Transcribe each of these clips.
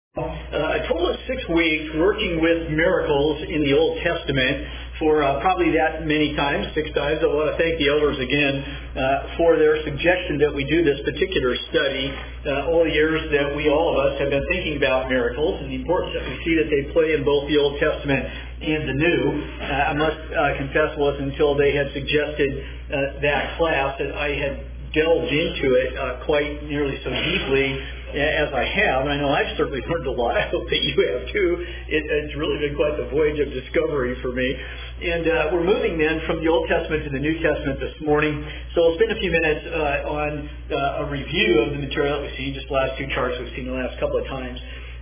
A total of 6 weeks working with miracles in the Old Testament for probably that many times, 6 times. I want to thank the elders again for their suggestion that we do this particular study. All the years that all of us have been thinking about miracles and the importance that we see that they play in both the Old Testament and the New. I must confess it wasn't until they had suggested that class that I had delved into it quite nearly so deeply as I have, and I know I've certainly learned a lot. I hope that you have too. It's really been quite the voyage of discovery for me. And we're moving then from the Old Testament to the New Testament this morning. So we'll spend a few minutes on a review of the material that we've seen, just the last 2 charts we've seen the last couple of times.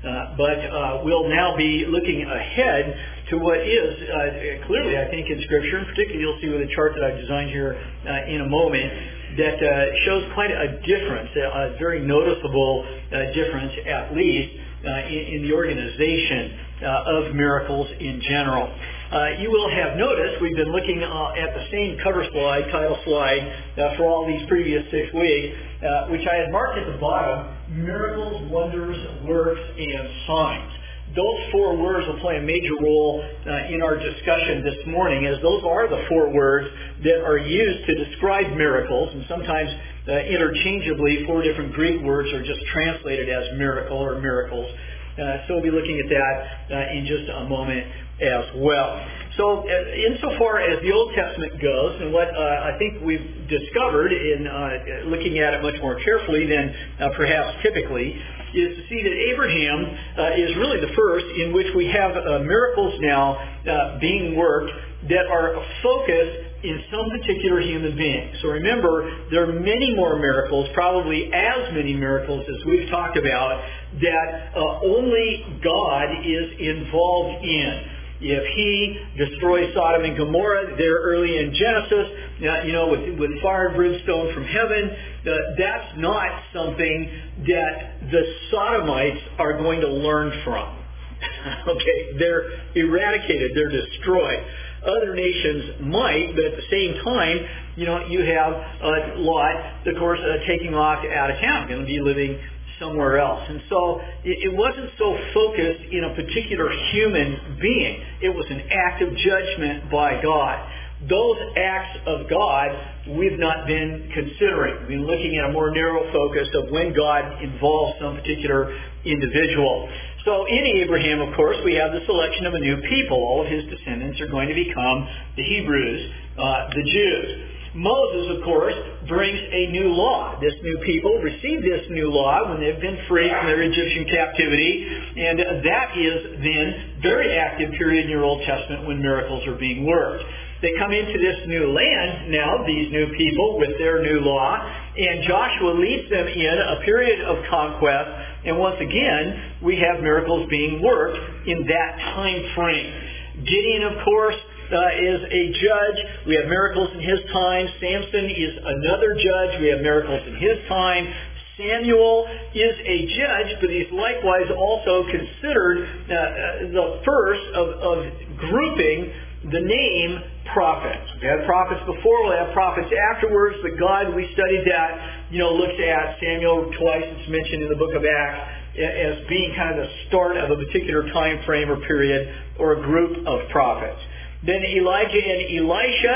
But we'll now be looking ahead to what is clearly, I think, in Scripture, and particularly you'll see with the chart that I've designed here in a moment, that shows quite a difference, a very noticeable difference, at least, in the organization of miracles in general. You will have noticed we've been looking at the same cover slide, title slide, for all these previous 6 weeks, which I had marked at the bottom, miracles, wonders, works, and signs. Those 4 words will play a major role in our discussion this morning, as those are the 4 words that are used to describe miracles, and sometimes interchangeably 4 different Greek words are just translated as miracle or miracles. So we'll be looking at that in just a moment as well. So insofar as the Old Testament goes, and what I think we've discovered in looking at it much more carefully than perhaps typically, is to see that Abraham is really the first in which we have miracles now being worked that are focused in some particular human being. So remember, there are many more miracles, probably as many miracles as we've talked about, that only God is involved in. If he destroys Sodom and Gomorrah there early in Genesis, with fire and brimstone from heaven, that's not something that the Sodomites are going to learn from. Okay, they're eradicated, they're destroyed. Other nations might, but at the same time, you have Lot, of course, taking off out of town, going to be living somewhere else. And so it wasn't so focused in a particular human being. It was an act of judgment by God. Those acts of God we've not been considering. We've been looking at a more narrow focus of when God involves some particular individual. So in Abraham, of course, we have the selection of a new people. All of his descendants are going to become the Hebrews, the Jews. Moses, of course, brings a new law. This new people receive this new law when they've been freed from their Egyptian captivity, and that is then very active period in your Old Testament when miracles are being worked. They come into this new land now, these new people, with their new law, and Joshua leads them in a period of conquest, and once again, we have miracles being worked in that time frame. Gideon, of course, is a judge. We have miracles in his time. Samson is another judge. We have miracles in his time. Samuel is a judge, but he's likewise also considered the first of grouping the name prophets. We had prophets before, we'll have prophets afterwards, but God, we studied that, looks at Samuel twice, it's mentioned in the book of Acts, as being kind of the start of a particular time frame or period or a group of prophets. Then Elijah and Elisha,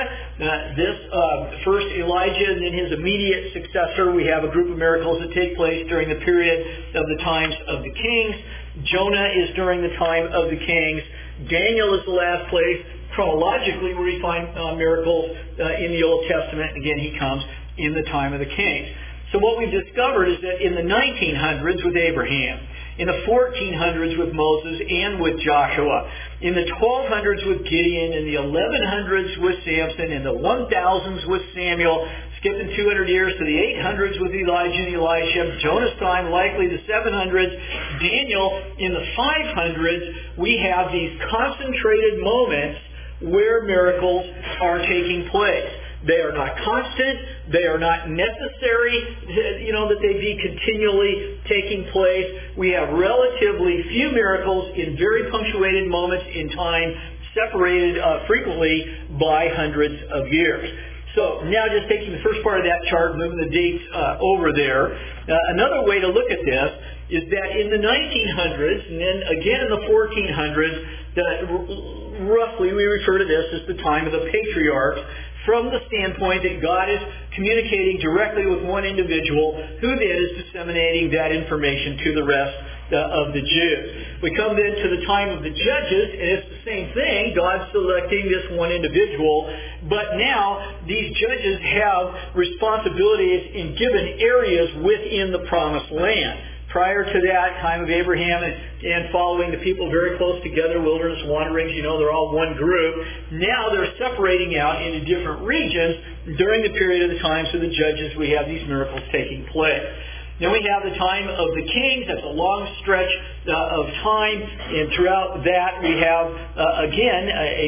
first Elijah and then his immediate successor, we have a group of miracles that take place during the period of the times of the kings. Jonah is during the time of the kings. Daniel is the last place chronologically where we find miracles in the Old Testament. Again, he comes in the time of the kings. So what we've discovered is that in the 1900s with Abraham, in the 1400s with Moses and with Joshua, in the 1200s with Gideon, in the 1100s with Samson, in the 1000s with Samuel, skipping 200 years to the 800s with Elijah and Elisha, Jonah's time likely the 700s, Daniel in the 500s, we have these concentrated moments where miracles are taking place. They are not constant. They are not necessary, that they be continually taking place. We have relatively few miracles in very punctuated moments in time, separated frequently by hundreds of years. So now just taking the first part of that chart, moving the dates over there. Another way to look at this is that in the 1900s, and then again in the 1400s, that roughly we refer to this as the time of the patriarchs, from the standpoint that God is communicating directly with one individual who then is disseminating that information to the rest of the Jews. We come then to the time of the judges, and it's the same thing. God's selecting this one individual, but now these judges have responsibilities in given areas within the promised land. Prior to that, time of Abraham and following the people very close together, wilderness wanderings, they're all one group. Now they're separating out into different regions. During the period of the times of the judges, we have these miracles taking place. Then we have the time of the kings. That's a long stretch of time. And throughout that, we have, again,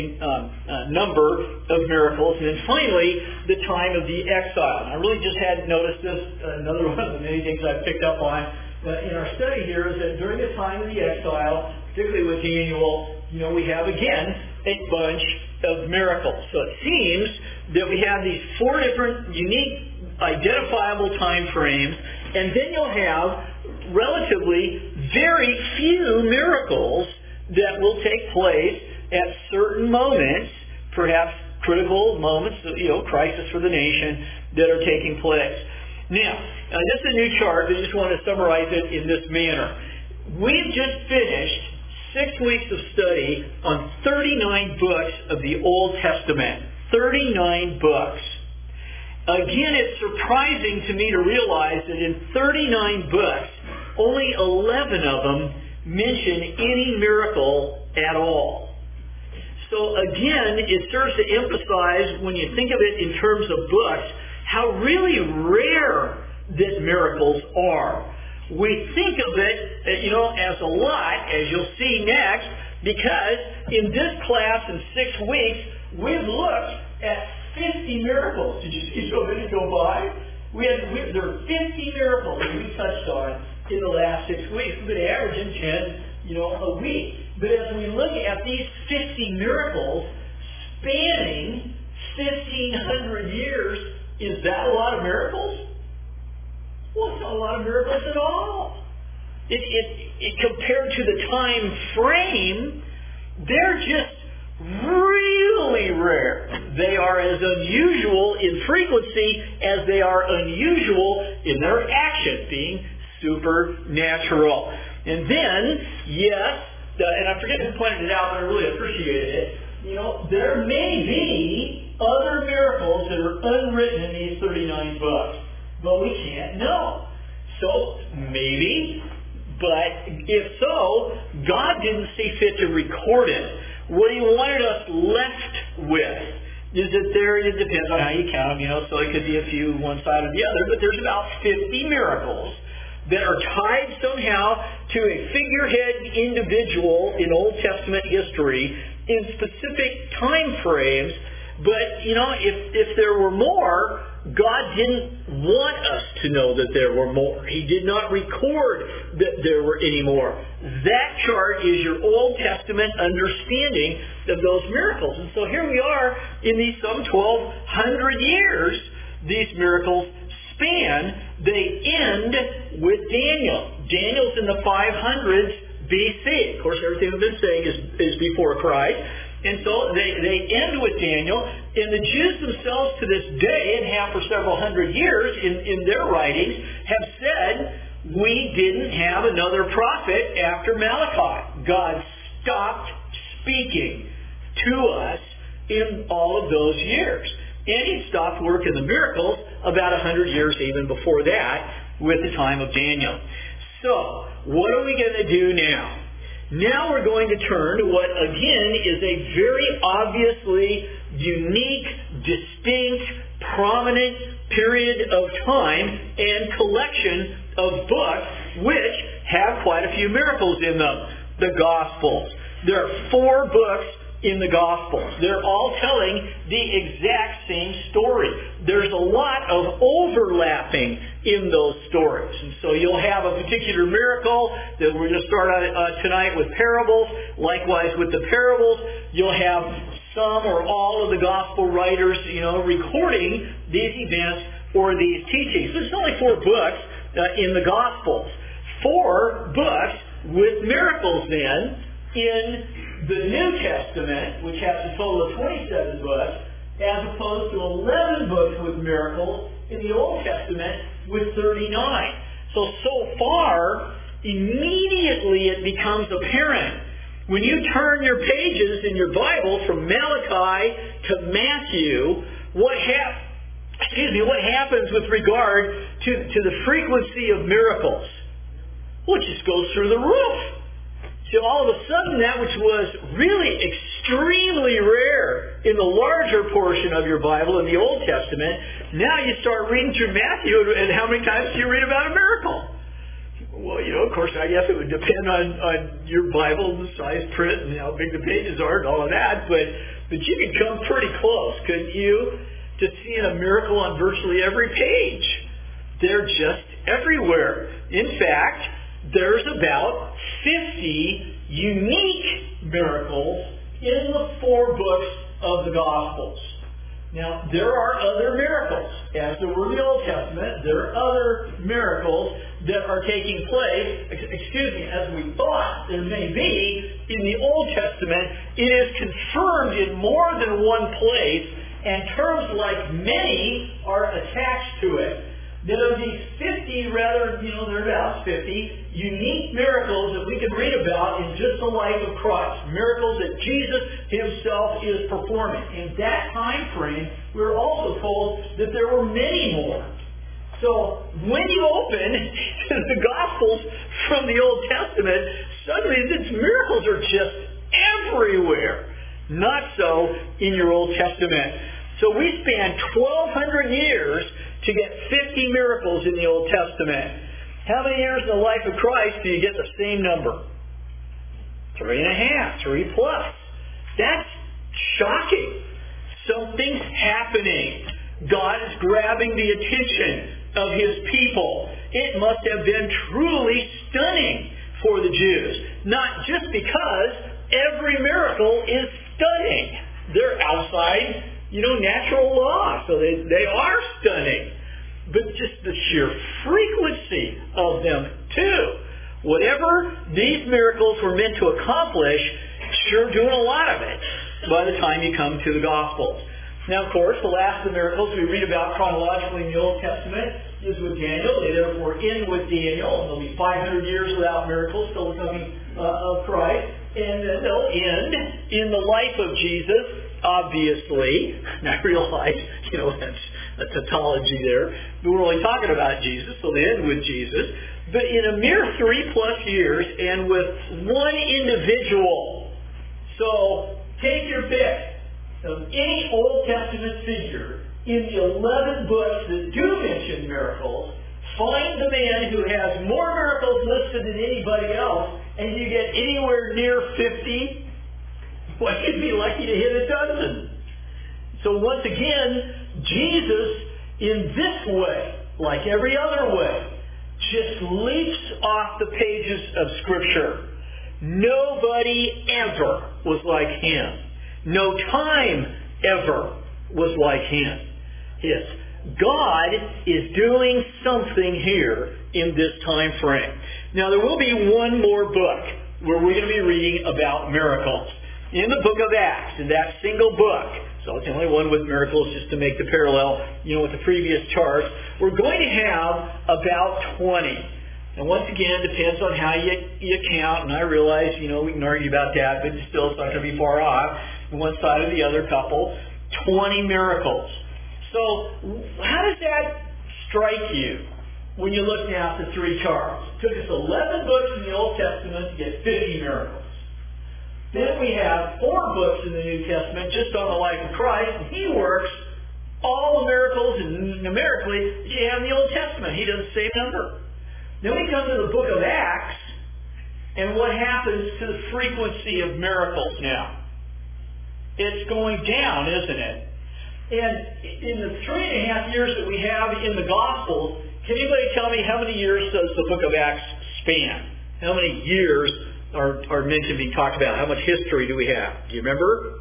a number of miracles. And then finally, the time of the exile. And I really just hadn't noticed this. Another one of the many things I've picked up on in our study here is that during the time of the exile, particularly with Daniel, we have, again, a bunch of miracles. So it seems that we have these four different unique identifiable time frames, and then you'll have relatively very few miracles that will take place at certain moments, perhaps critical moments, crisis for the nation, that are taking place. Now, this is a new chart. I just want to summarize it in this manner. We've just finished 6 weeks of study on 39 books of the Old Testament. 39 books. Again, it's surprising to me to realize that in 39 books, only 11 of them mention any miracle at all. So again, it serves to emphasize, when you think of it in terms of books, how really rare that miracles are. We think of it, as a lot, as you'll see next, because in this class in 6 weeks, we've looked at 50 miracles. Did you see so many go by? There are 50 miracles that we touched on in the last 6 weeks. We've been averaging 10, a week. But as we look at these 50 miracles spanning 1,500 years, is that a lot of miracles? Well, it's not a lot of miracles at all. It compared to the time frame, they're just really rare. They are as unusual in frequency as they are unusual in their action, being supernatural. And then, yes, and I forget who pointed it out, but I really appreciated it. There may be other miracles that are unwritten in these 39 books, but we can't know. So, maybe, but if so, God didn't see fit to record it. What He wanted us left with is that it depends on how you count them, so it could be a few one side or the other, but there's about 50 miracles that are tied somehow to a figurehead individual in Old Testament history in specific time frames. But, if there were more, God didn't want us to know that there were more. He did not record that there were any more. That chart is your Old Testament understanding of those miracles. And so here we are in these some 1,200 years, these miracles span. They end with Daniel. Daniel's in the 500s BC. Of course, everything we've been saying is before Christ. And so they end with Daniel. And the Jews themselves to this day, and have for several hundred years in their writings, have said, we didn't have another prophet after Malachi. God stopped speaking to us in all of those years. And He stopped working the miracles about 100 years even before that with the time of Daniel. So, what are we going to do now? Now we're going to turn to what, again, is a very obviously unique, distinct, prominent period of time and collection of books which have quite a few miracles in them. The Gospels. There are 4 books in the Gospels. They're all telling the exact same story. There's a lot of overlapping in those stories. And so you'll have a particular miracle that we're going to start on tonight with parables. Likewise with the parables, you'll have some or all of the Gospel writers, recording these events or these teachings. There's only 4 books in the Gospels. 4 books with miracles then in the New Testament, which has a total of 27 books, as opposed to 11 books with miracles in the Old Testament with 39. So far, immediately it becomes apparent. When you turn your pages in your Bible from Malachi to Matthew, what happens with regard to the frequency of miracles? Well, it just goes through the roof. So all of a sudden, that which was really extremely rare in the larger portion of your Bible in the Old Testament, now you start reading through Matthew, and how many times do you read about a miracle? Well, of course, I guess it would depend on your Bible, the size print, and how big the pages are, and all of that, but you could come pretty close, couldn't you, to seeing a miracle on virtually every page. They're just everywhere. In fact, there's about 50 unique miracles in the 4 books of the Gospels. Now, there are other miracles. As there were in the Old Testament, there are other miracles that are taking place, as we thought there may be in the Old Testament. It is confirmed in more than one place, and terms like many are attached to it. There are these 50, there are about 50 unique miracles that we can read about in just the life of Christ. Miracles that Jesus himself is performing. In that time frame, we're also told that there were many more. So when you open the Gospels from the Old Testament, suddenly these miracles are just everywhere. Not so in your Old Testament. So we span 1,200 years to get 50 miracles in the Old Testament. How many years in the life of Christ do you get the same number? 3.5, 3 plus. That's shocking. Something's happening. God is grabbing the attention of his people. It must have been truly stunning for the Jews. Not just because every miracle is stunning. They're outside natural law, so they are stunning. But just the sheer frequency of them, too. Whatever these miracles were meant to accomplish, sure doing a lot of it by the time you come to the Gospels. Now, of course, the last of the miracles we read about chronologically in the Old Testament is with Daniel. They therefore end with Daniel, and there'll be 500 years without miracles till the coming of Christ. And then they'll end in the life of Jesus, obviously. And I realize, that's a tautology there. But we're only talking about Jesus, so they end with Jesus. But in a mere 3+ years and with one individual. So take your pick of any Old Testament figure in the 11 books that do mention miracles. Find the man who has more miracles listed than anybody else, and you get anywhere near 50. Well, you'd be lucky to hit a dozen. So once again, Jesus, in this way, like every other way, just leaps off the pages of Scripture. Nobody ever was like him. No time ever was like him. Yes, God is doing something here in this time frame. Now, there will be one more book where we're going to be reading about miracles. In the book of Acts, in that single book, so it's the only one with miracles just to make the parallel, with the previous charts, we're going to have about 20. And once again, it depends on how you count, and I realize, we can argue about that, but still it's not going to be far off. One side or the other couple, 20 miracles. So how does that strike you when you look now at the 3 charts? It took us 11 books in the Old Testament to get 50 miracles. Then we have 4 books in the New Testament just on the life of Christ, and he works all the miracles and numerically that you have in the Old Testament. He does the same number. Then we come to the book of Acts, and what happens to the frequency of miracles now? It's going down, isn't it? And in the 3.5 years that we have in the Gospels, can anybody tell me how many years does the book of Acts span? How many years are meant to be talked about? How much history do we have? Do you remember?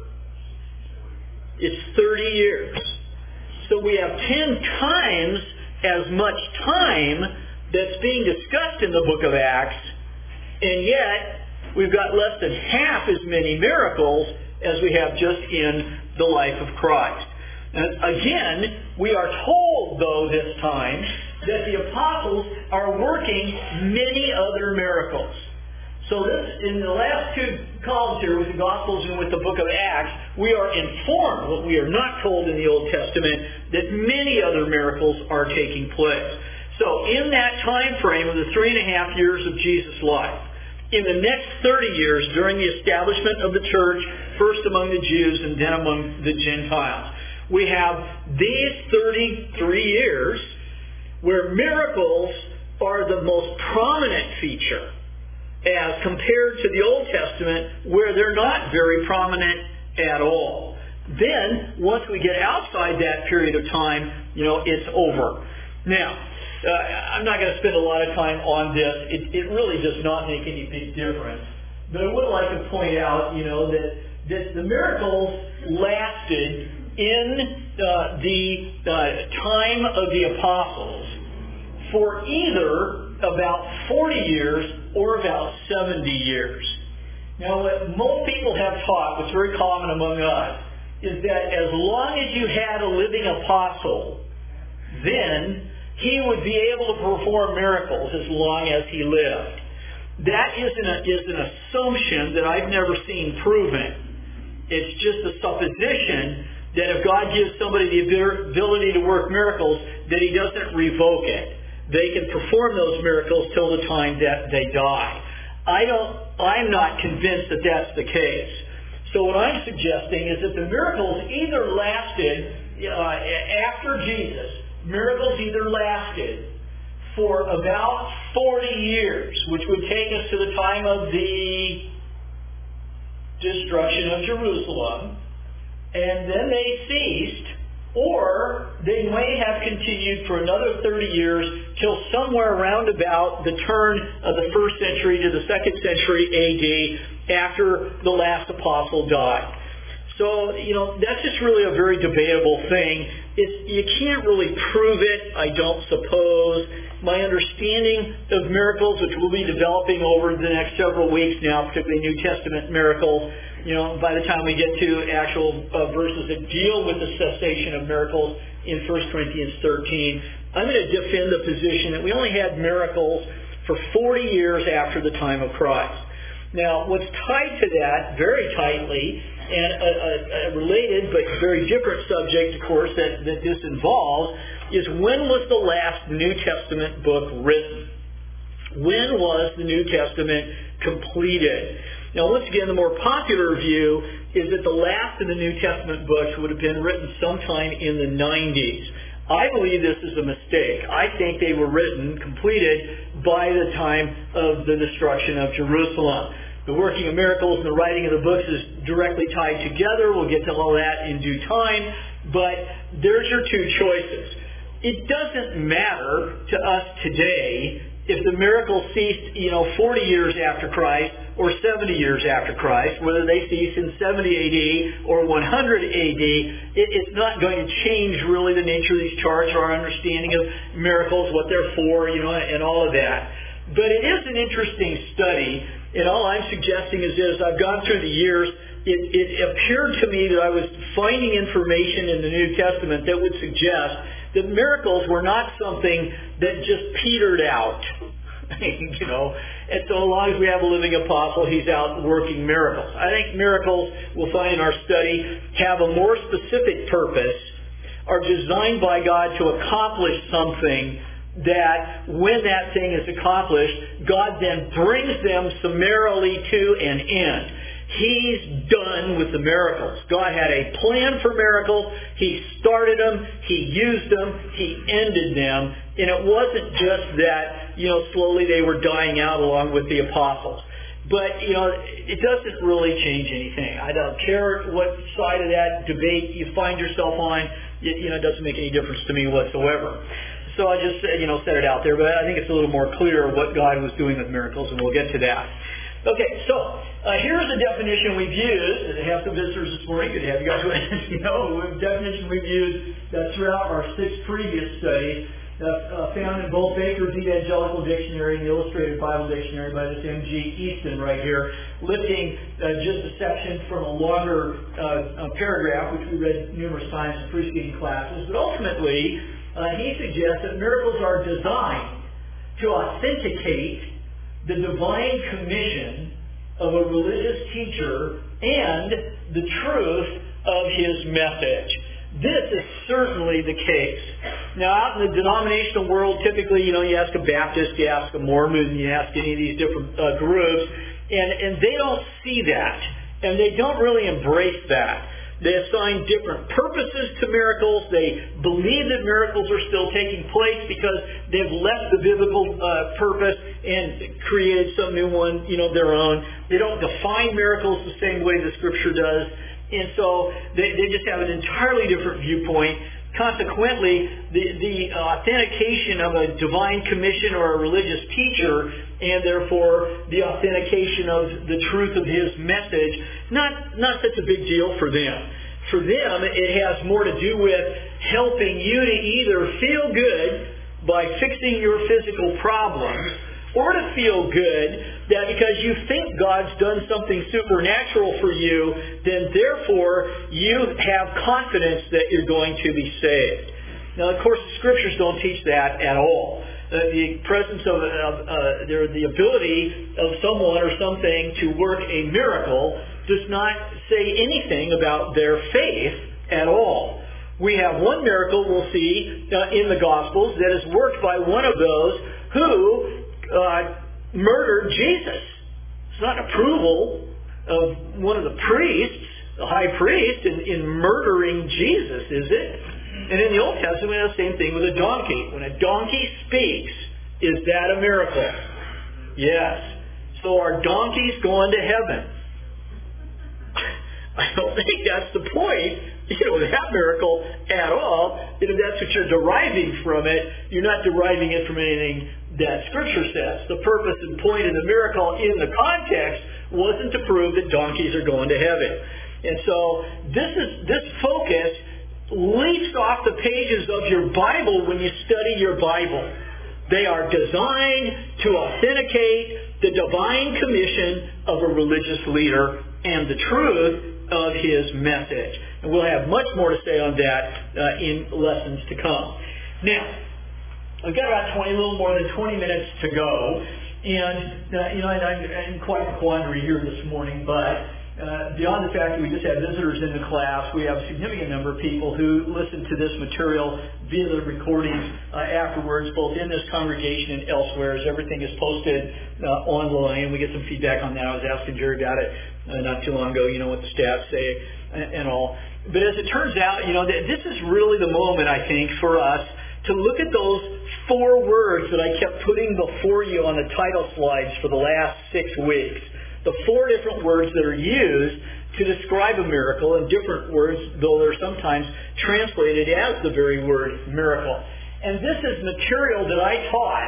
It's 30 years. So we have 10 times as much time that's being discussed in the book of Acts, and yet we've got less than half as many miracles as we have just in the life of Christ. And again, we are told, though, this time, that the apostles are working many other miracles. So this, in the last two columns here, with the Gospels and with the book of Acts, we are informed, what we are not told in the Old Testament, that many other miracles are taking place. So in that time frame of the 3.5 years of Jesus' life, in the next 30 years during the establishment of the church, first among the Jews and then among the Gentiles, we have these 33 years where miracles are the most prominent feature as compared to the Old Testament where they're not very prominent at all. Then, once we get outside that period of time, it's over. Now, I'm not going to spend a lot of time on this. It really does not make any big difference. But I would like to point out, that the miracles lasted in the time of the apostles for either about 40 years or about 70 years. Now, what most people have taught, what's very common among us, is that as long as you had a living apostle, then he would be able to perform miracles as long as he lived. That is an assumption that I've never seen proven. It's just a supposition that if God gives somebody the ability to work miracles, that he doesn't revoke it. They can perform those miracles till the time that they die. I'm not convinced that that's the case. So what I'm suggesting is that the miracles either lasted after Jesus. Miracles either lasted for about 40 years, which would take us to the time of the destruction of Jerusalem, and then they ceased, or they may have continued for another 30 years till somewhere around about the turn of the 1st century to the 2nd century A.D. after the last apostle died. So, that's just really a very debatable thing. You can't really prove it, I don't suppose. My understanding of miracles, which we'll be developing over the next several weeks now, particularly New Testament miracles, by the time we get to actual verses that deal with the cessation of miracles in 1 Corinthians 13, I'm going to defend the position that we only had miracles for 40 years after the time of Christ. Now, what's tied to that very tightly, and a related but very different subject, of course, that this involves, is when was the last New Testament book written? When was the New Testament completed? Now, once again, the more popular view is that the last of the New Testament books would have been written sometime in the 90s. I believe this is a mistake. I think they were written, completed, by the time of the destruction of Jerusalem. The working of miracles and the writing of the books is directly tied together. We'll get to all that in due time. But there's your two choices. It doesn't matter to us today if the miracles ceased, 40 years after Christ or 70 years after Christ, whether they cease in 70 A.D. or 100 A.D., it's not going to change really the nature of these charts or our understanding of miracles, what they're for, and all of that. But it is an interesting study, and all I'm suggesting is as I've gone through the years, it appeared to me that I was finding information in the New Testament that would suggest that miracles were not something that just petered out. And so long as we have a living apostle, he's out working miracles. I think miracles, we'll find in our study, have a more specific purpose, are designed by God to accomplish something that when that thing is accomplished, God then brings them summarily to an end. He's done with the miracles. God had a plan for miracles. He started them. He used them. He ended them. And it wasn't just that, slowly they were dying out along with the apostles. But, it doesn't really change anything. I don't care what side of that debate you find yourself on. It doesn't make any difference to me whatsoever. So I just, set it out there. But I think it's a little more clear what God was doing with miracles, and we'll get to that. Okay, so here's a definition we've used. I have some visitors this morning. Good to have you guys with us. The definition we've used throughout our 6 previous studies. found in both Baker's Evangelical Dictionary and the Illustrated Bible Dictionary by this M.G. Easton right here, lifting just a section from a longer paragraph, which we read numerous times in preceding classes. But ultimately, he suggests that miracles are designed to authenticate the divine commission of a religious teacher and the truth of his message. This is certainly the case. Now, out in the denominational world, typically, you ask a Baptist, you ask a Mormon, you ask any of these different groups, and they don't see that, and they don't really embrace that. They assign different purposes to miracles. They believe that miracles are still taking place because they've left the biblical purpose and created some new one, their own. They don't define miracles the same way the Scripture does. And so they just have an entirely different viewpoint. Consequently, the authentication of a divine commission or a religious teacher, and therefore the authentication of the truth of his message, not such a big deal for them. For them, it has more to do with helping you to either feel good by fixing your physical problems, or to feel good that because you think God's done something supernatural for you, then therefore you have confidence that you're going to be saved. Now, of course, the Scriptures don't teach that at all. The presence of the ability of someone or something to work a miracle does not say anything about their faith at all. We have one miracle we'll see in the Gospels that is worked by one of those who murdered Jesus. It's not approval of one of the priests, the high priest, in murdering Jesus, is it? And in the Old Testament, we have the same thing with a donkey. When a donkey speaks, is that a miracle? Yes. So are donkeys going to heaven? I don't think that's the point, that miracle at all. If that's what you're deriving from it, you're not deriving it from anything that Scripture says. The purpose and point of the miracle in the context wasn't to prove that donkeys are going to heaven. And so this focus leaps off the pages of your Bible when you study your Bible. They are designed to authenticate the divine commission of a religious leader and the truth of his message. And we'll have much more to say on that in lessons to come. Now, we've got about a little more than 20 minutes to go. And, I'm in quite a quandary here this morning, but beyond the fact that we just have visitors in the class, we have a significant number of people who listen to this material via the recordings afterwards, both in this congregation and elsewhere, as everything is posted online. We get some feedback on that. I was asking Jerry about it not too long ago, what the stats say and all. But as it turns out, this is really the moment, I think, for us to look at those 4 words that I kept putting before you on the title slides for the last 6 weeks. The 4 different words that are used to describe a miracle, and different words, though they're sometimes translated as the very word miracle. And this is material that I taught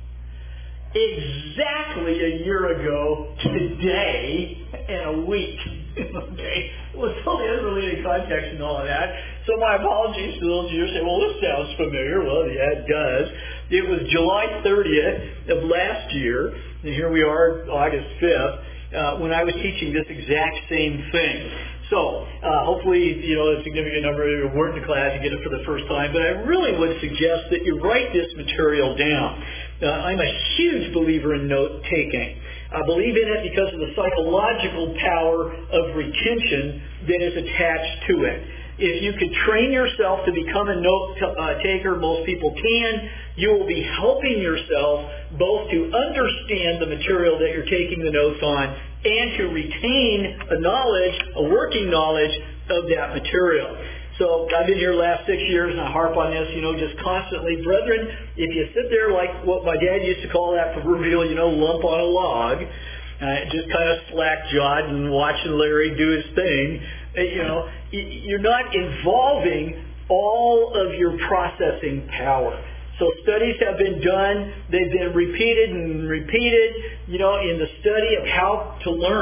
exactly a year ago today in a week. Okay? Well, it's totally unrelated context and all of that. So my apologies to those of you who say, well, this sounds familiar. Well, yeah, it does. It was July 30th of last year, and here we are, August 5th, when I was teaching this exact same thing. So hopefully, a significant number of you weren't in the class, you get it for the first time, but I really would suggest that you write this material down. I'm a huge believer in note-taking. I believe in it because of the psychological power of retention that is attached to it. If you could train yourself to become a note-taker, most people can, you will be helping yourself both to understand the material that you're taking the notes on and to retain a knowledge, a working knowledge of that material. So I've been here the last 6 years and I harp on this, just constantly. Brethren, if you sit there like what my dad used to call that proverbial, lump on a log, just kind of slack-jawed and watching Larry do his thing, you're not involving all of your processing power. So studies have been done. They've been repeated and repeated, in the study of how to learn.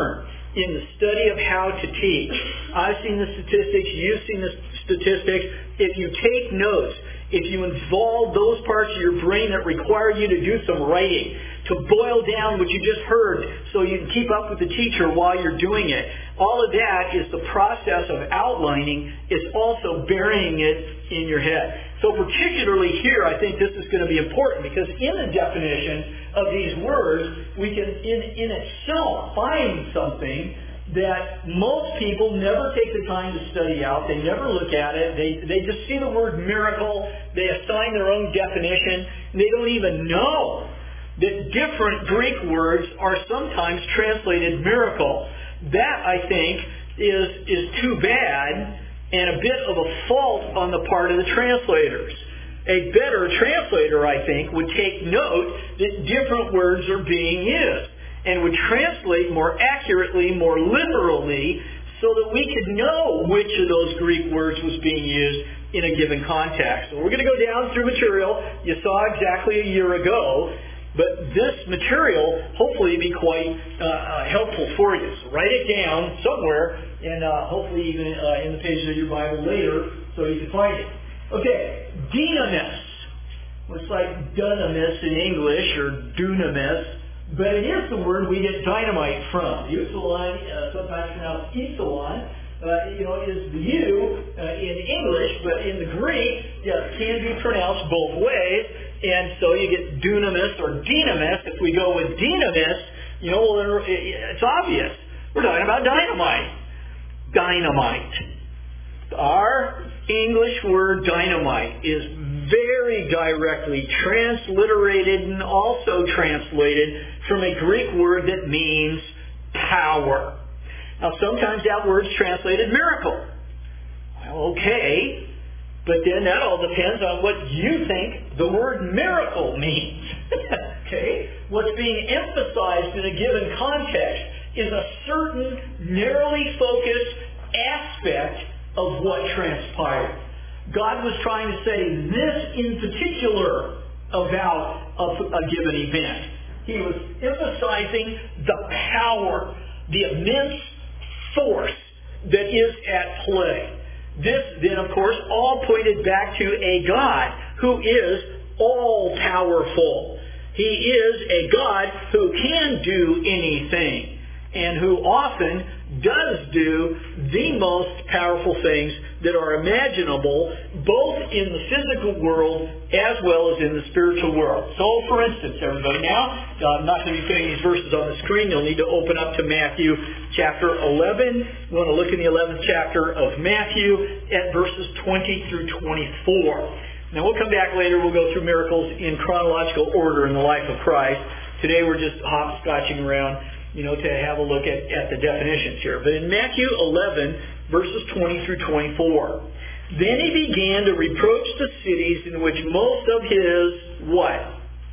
in the study of how to teach. I've seen the statistics. You've seen the statistics. If you take notes, if you involve those parts of your brain that require you to do some writing, to boil down what you just heard so you can keep up with the teacher while you're doing it, all of that is the process of outlining. It's also burying it in your head. So particularly here, I think this is going to be important because in the definition of these words, we can in itself find something that most people never take the time to study out. They never look at it. They just see the word miracle. They assign their own definition. They don't even know that different Greek words are sometimes translated miracle. That, I think, is too bad and a bit of a fault on the part of the translators. A better translator, I think, would take note that different words are being used and would translate more accurately, more literally, so that we could know which of those Greek words was being used in a given context. So we're going to go down through material you saw exactly a year ago, but this material hopefully will be quite helpful for you. So write it down somewhere, and hopefully even in the pages of your Bible later so you can find it. Okay, dynamis. It's like dunamis in English, or dunamis. But it is the word we get dynamite from. Upsilon, sometimes pronounced epsilon, is the U in English, but in the Greek, it can be pronounced both ways. And so you get dunamis or dynamis. If we go with dynamis, it's obvious. We're talking about dynamite. Dynamite. Our English word dynamite is very directly transliterated and also translated from a Greek word that means power. Now, sometimes that word's translated miracle. Well, okay, but then that all depends on what you think the word miracle means. Okay? What's being emphasized in a given context is a certain narrowly focused aspect of what transpired. God was trying to say this in particular about a given event. He was emphasizing the power, the immense force that is at play. This then, of course, all pointed back to a God who is all-powerful. He is a God who can do anything and who often does do the most powerful things that are imaginable, both in the physical world as well as in the spiritual world. So, for instance, everybody, now, I'm not going to be putting these verses on the screen. You'll need to open up to Matthew chapter 11. We want to look in the 11th chapter of Matthew at verses 20 through 24. Now, we'll come back later. We'll go through miracles in chronological order in the life of Christ. Today, we're just hopscotching around, to have a look at the definitions here. But in Matthew 11, verses 20 through 24, then he began to reproach the cities in which most of his, what?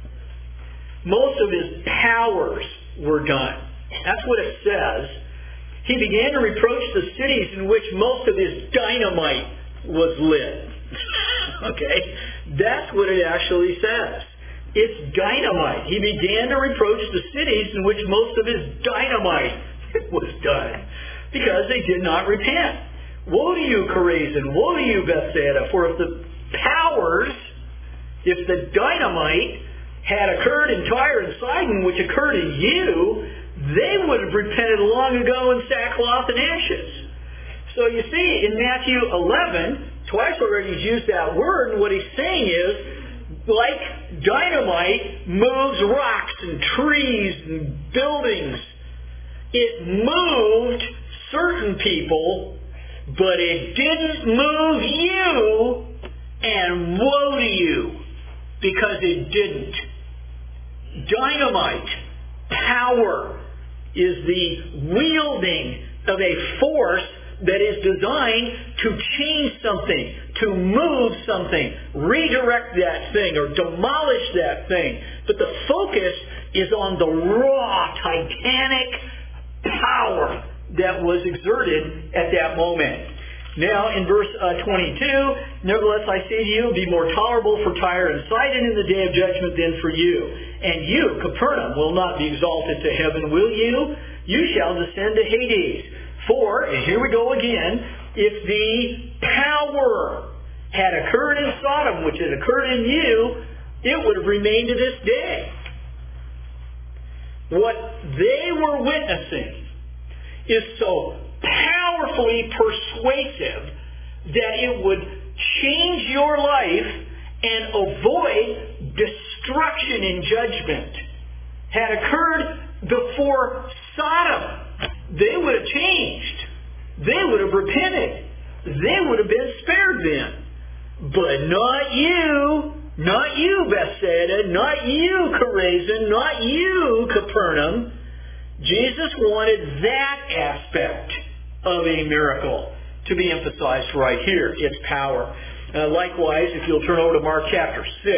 Most of his powers were done. That's what it says. He began to reproach the cities in which most of his dynamite was lit. Okay? That's what it actually says. It's dynamite. He began to reproach the cities in which most of his dynamite was done because they did not repent. Woe to you, Chorazin! Woe to you, Bethsaida! For if the powers, if the dynamite had occurred in Tyre and Sidon, which occurred in you, they would have repented long ago in sackcloth and ashes. So you see, in Matthew 11, twice already he's used that word, and what he's saying is, like dynamite moves rocks and trees and buildings. It moved certain people, but it didn't move you, and woe to you, because it didn't. Dynamite, power, is the wielding of a force that is designed to change something, to move something, redirect that thing, or demolish that thing. But the focus is on the raw, titanic power that was exerted at that moment. Now, in verse 22, nevertheless I say to you, be more tolerable for Tyre and Sidon in the day of judgment than for you. And you, Capernaum, will not be exalted to heaven, will you? you shall descend to Hades. For, and here we go again, if the power had occurred in Sodom, which had occurred in you, it would have remained to this day. What they were witnessing is so powerfully persuasive that it would change your life and avoid destruction in judgment. Had occurred before Sodom, they would have changed. They would have repented. They would have been spared then. But not you. Not you, Bethsaida. Not you, Chorazin. Not you, Capernaum. Jesus wanted that aspect of a miracle to be emphasized right here, its power. Likewise, if you'll turn over to Mark chapter 6,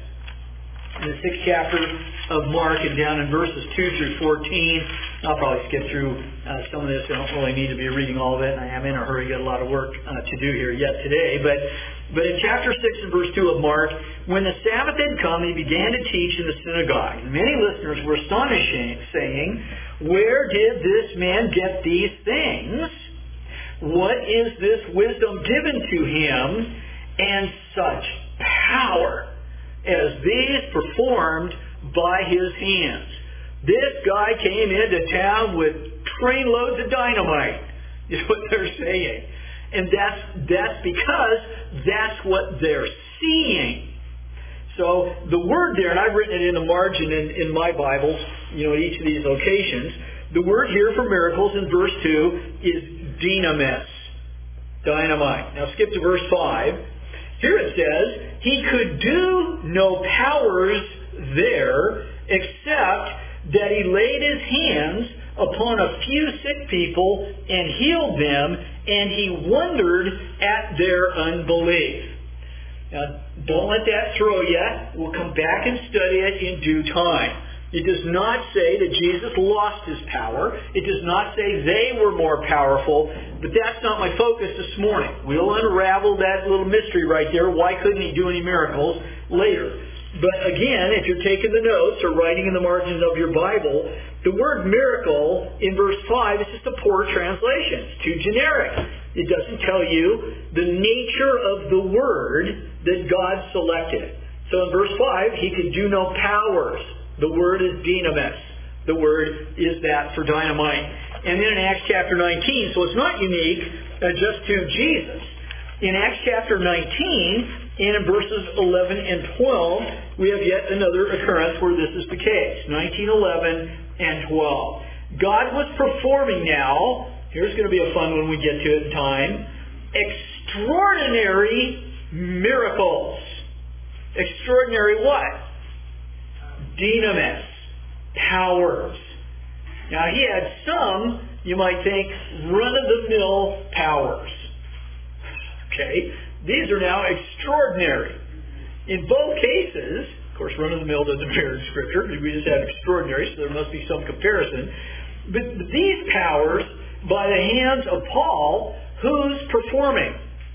in the 6th chapter of Mark and down in verses 2 through 14, I'll probably skip through some of this. I don't really need to be reading all of it, and I am in a hurry. Got a lot of work to do here yet today. But in chapter 6 and verse 2 of Mark, when the Sabbath had come, he began to teach in the synagogue. And many listeners were astonished, saying, "Where did this man get these things? What is this wisdom given to him, and such power as these performed by his hands?" This guy came into town with trainloads of dynamite, is what they're saying. And that's because that's what they're seeing. So the word there, and I've written it in the margin in my Bibles, at each of these occasions, the word here for miracles in verse 2 is dynamis, dynamite. Now skip to verse 5. Here it says, he could do no powers there except that he laid his hands upon a few sick people and healed them, and he wondered at their unbelief. Now, don't let that throw you. We'll come back and study it in due time. It does not say that Jesus lost his power. It does not say they were more powerful, but that's not my focus this morning. We'll unravel that little mystery right there. Why couldn't he do any miracles later? But again, if you're taking the notes or writing in the margins of your Bible, the word miracle in verse 5 is just a poor translation. It's too generic. It doesn't tell you the nature of the word that God selected. So in verse 5, he could do no powers. The word is dynamis. The word is that for dynamite. And then in Acts chapter 19, so it's not unique just to Jesus. In Acts chapter 19, and in verses 11 and 12, we have yet another occurrence where this is the case. 19:11 and 12. God was performing now, here's going to be a fun one when we get to it in time, extraordinary miracles. Extraordinary what? Dynamis. Powers. Now he had some, you might think, run-of-the-mill powers. Okay? These are now extraordinary. In both cases, of course, run-of-the-mill doesn't appear in Scripture. We just have extraordinary, so there must be some comparison. But these powers, by the hands of Paul, who's performing?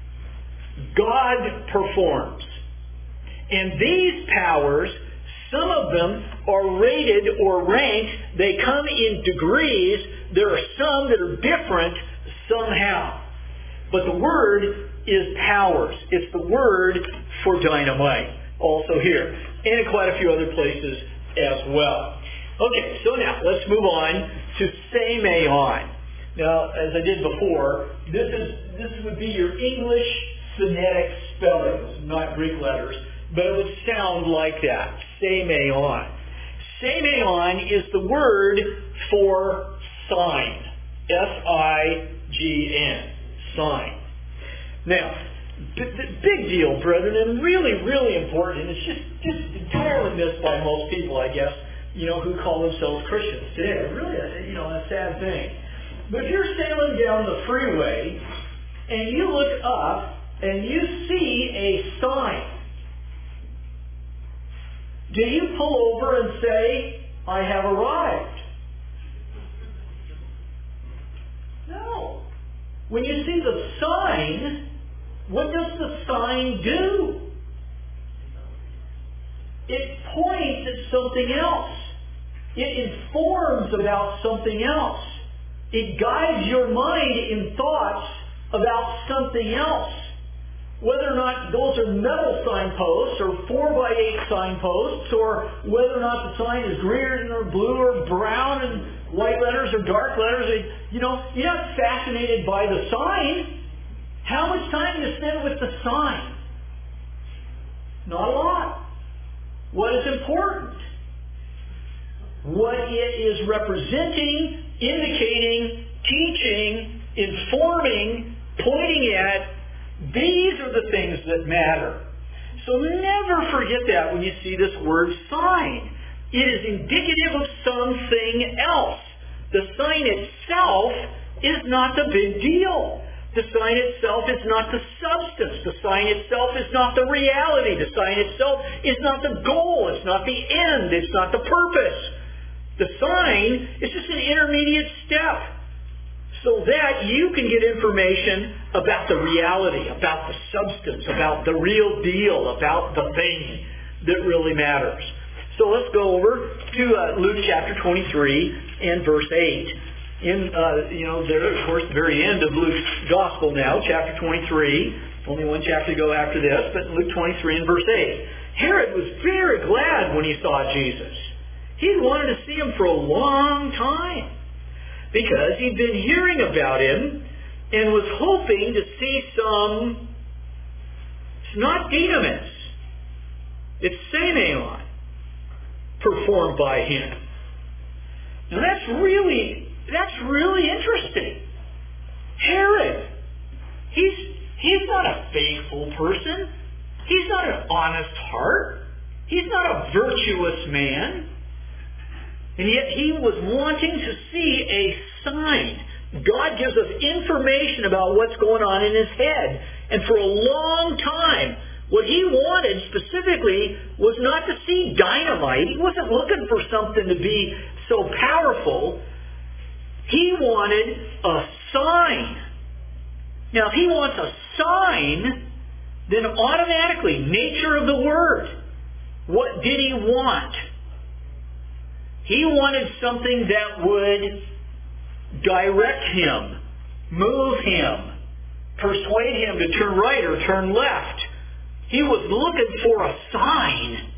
God performs. And these powers, some of them are rated or ranked. They come in degrees. There are some that are different somehow. But the word is powers. It's the word for dynamite also here. And in quite a few other places as well. Okay, so now let's move on to semeion. Now, as I did before, this would be your English phonetic spellings, not Greek letters, but it would sound like that. Semeion. Semeion is the word for sign. S-I-G-N. Sign. Now, big deal, brethren, and really, really important. And it's just entirely missed by most people, I guess, who call themselves Christians today. Really, a sad thing. But if you're sailing down the freeway and you look up and you see a sign, do you pull over and say, "I have arrived"? No. When you see the sign, what does the sign do? It points at something else. It informs about something else. It guides your mind in thoughts about something else. Whether or not those are metal signposts or 4x8 signposts, or whether or not the sign is green or blue or brown and white letters or dark letters, you're not fascinated by the sign. How much time do you spend with the sign? Not a lot. What is important? What it is representing, indicating, teaching, informing, pointing at, these are the things that matter. So never forget that when you see this word sign. It is indicative of something else. The sign itself is not the big deal. The sign itself is not the substance. The sign itself is not the reality. The sign itself is not the goal. It's not the end. It's not the purpose. The sign is just an intermediate step so that you can get information about the reality, about the substance, about the real deal, about the thing that really matters. So let's go over to Luke chapter 23 and verse 8. There, of course, the very end of Luke's Gospel now, chapter 23. Only one chapter to go after this, but Luke 23 and verse 8. Herod was very glad when he saw Jesus. He wanted to see him for a long time because he'd been hearing about him and was hoping to see some, it's not dynamis, it's semeion, performed by him. Now that's really interesting. Herod, he's not a faithful person. He's not an honest heart. He's not a virtuous man. And yet he was wanting to see a sign. God gives us information about what's going on in his head. And for a long time, what he wanted specifically was not to see dynamite. He wasn't looking for something to be so powerful. He wanted a sign. Now, if he wants a sign, then automatically, nature of the word, what did he want? He wanted something that would direct him, move him, persuade him to turn right or turn left. He was looking for a sign.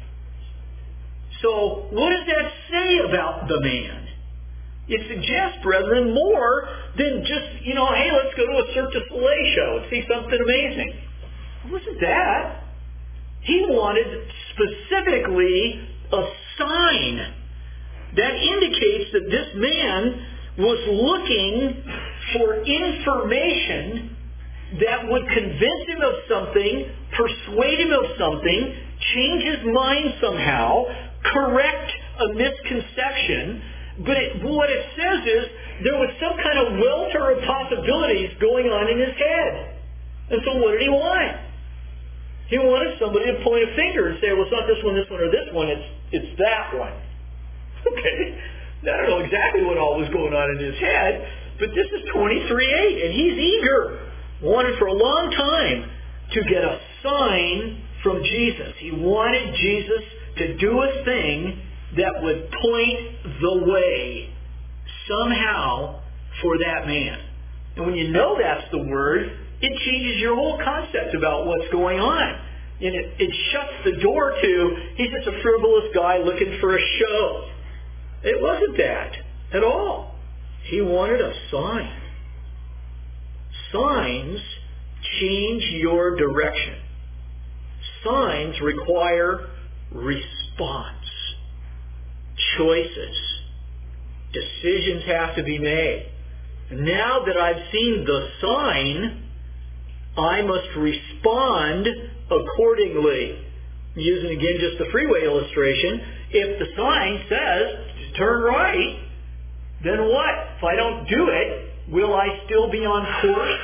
So, what does that say about the man? It suggests, brethren, more than just, hey, let's go to a Cirque du Soleil show and see something amazing. It wasn't that. He wanted specifically a sign that indicates that this man was looking for information that would convince him of something, persuade him of something, change his mind somehow, correct a misconception. But what it says is there was some kind of welter of possibilities going on in his head. And so what did he want? He wanted somebody to point a finger and say, well, it's not this one, or this one. It's that one. Okay. I don't know exactly what all was going on in his head, but this is 23:8, and he's eager, wanted for a long time to get a sign from Jesus. He wanted Jesus to do a thing that would point the way somehow for that man. And when you know that's the word, it changes your whole concept about what's going on. And it shuts the door to, he's just a frivolous guy looking for a show. It wasn't that at all. He wanted a sign. Signs change your direction. Signs require response. Choices. Decisions have to be made. Now that I've seen the sign, I must respond accordingly. Using again just the freeway illustration, if the sign says, turn right, then what? If I don't do it, will I still be on course?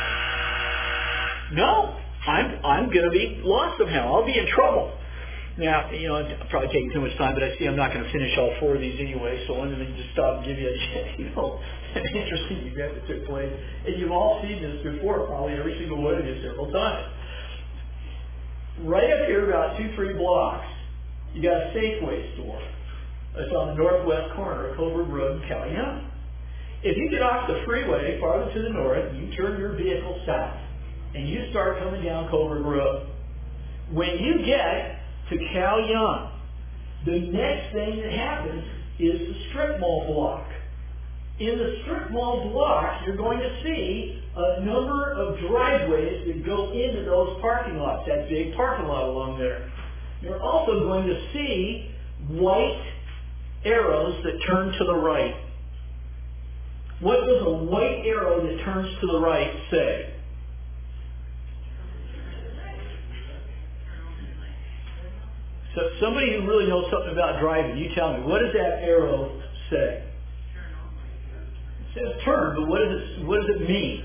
No. I'm going to be lost somehow. I'll be in trouble. Now, I'm probably taking too much time, but I see I'm not going to finish all four of these anyway, so I'm going to just stop and give you an interesting event that took place. And you've all seen this before, probably every single one of you several times. Right up here, about 2-3 blocks, you got a Safeway store. It's on the northwest corner of Coburg Road and Callahan. If you get off the freeway farther to the north, you turn your vehicle south, and you start coming down Coburg Road. When you get to Callahan, the next thing that happens is the strip mall block. In the strip mall block, you're going to see a number of driveways that go into those parking lots, that big parking lot along there. You're also going to see white arrows that turn to the right. What does a white arrow that turns to the right say? So somebody who really knows something about driving, you tell me, what does that arrow say? It says turn, but what does it mean?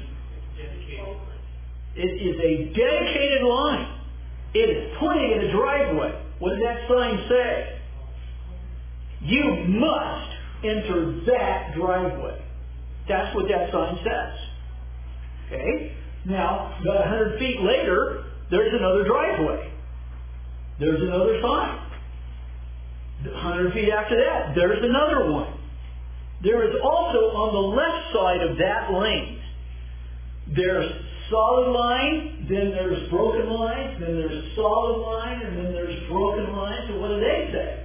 It is a dedicated line. It is pointing at a driveway. What does that sign say? You must enter that driveway. That's what that sign says. Okay? Now, about 100 feet later, there's another driveway. There's another sign. 100 feet after that, there's another one. There is also on the left side of that lane, there's solid line, then there's broken lines, then there's solid line, and then there's broken lines. And what do they say?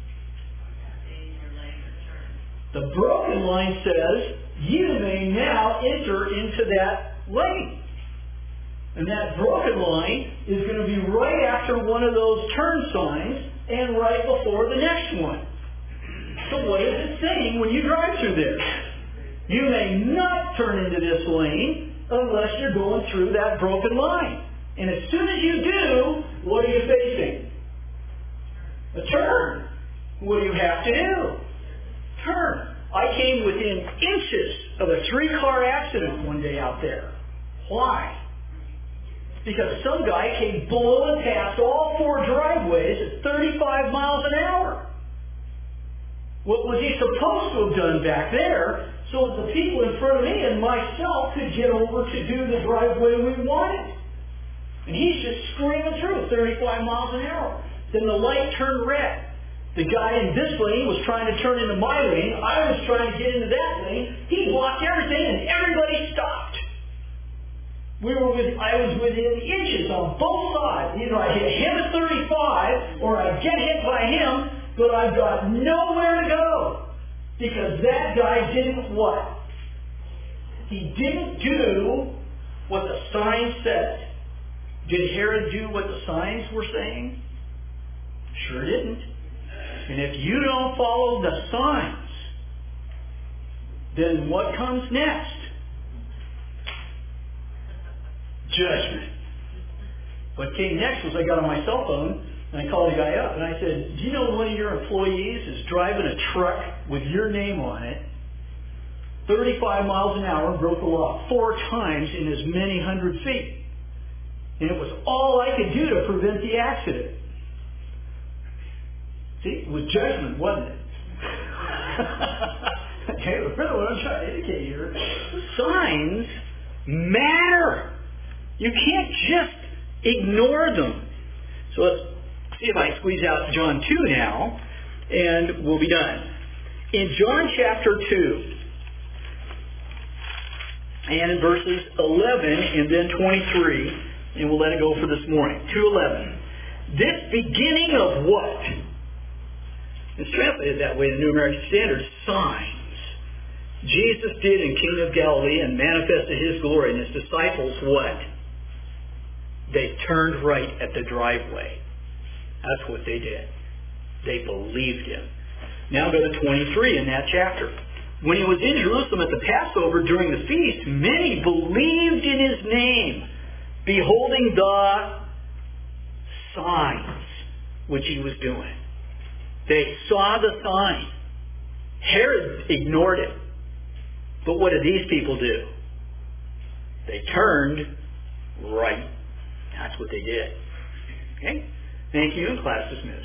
The broken line says, you may now enter into that lane. And that broken line is going to be right after one of those turn signs and right before the next one. So what is it saying when you drive through this? You may not turn into this lane unless you're going through that broken line. And as soon as you do, what are you facing? A turn. What do you have to do? Turn. I came within inches of a 3-car accident one day out there. Why? Because some guy came blowing past all 4 driveways at 35 miles an hour. What was he supposed to have done back there so that the people in front of me and myself could get over to do the driveway we wanted? And he's just screaming through 35 miles an hour. Then the light turned red. The guy in this lane was trying to turn into my lane. I was trying to get into that lane. He blocked everything and everybody stopped. I was within inches on both sides. Either I hit him at 35 or I get hit by him, but I've got nowhere to go. Because that guy didn't what? He didn't do what the sign said. Did Herod do what the signs were saying? Sure didn't. And if you don't follow the signs, then what comes next? Judgment. What came next was I got on my cell phone and I called a guy up and I said, do you know one of your employees is driving a truck with your name on it, 35 miles an hour, broke the law 4 times in as many 100 feet. And it was all I could do to prevent the accident. See, it was judgment, wasn't it? Okay, really what I'm trying to indicate here. Signs matter. You can't just ignore them. So let's see if I squeeze out John 2 now, and we'll be done. In John chapter 2, and in verses 11 and then 23, and we'll let it go for this morning. 2:11. This beginning of what? It's translated that way in the New American Standard. Signs. Jesus did in King of Galilee and manifested His glory, and His disciples what? They turned right at the driveway. That's what they did. They believed Him. Now go to 23 in that chapter. When He was in Jerusalem at the Passover during the feast, many believed in His name, beholding the signs which He was doing. They saw the sign. Herod ignored it. But what did these people do? They turned right. That's what they did. Okay? Thank you, and class dismissed.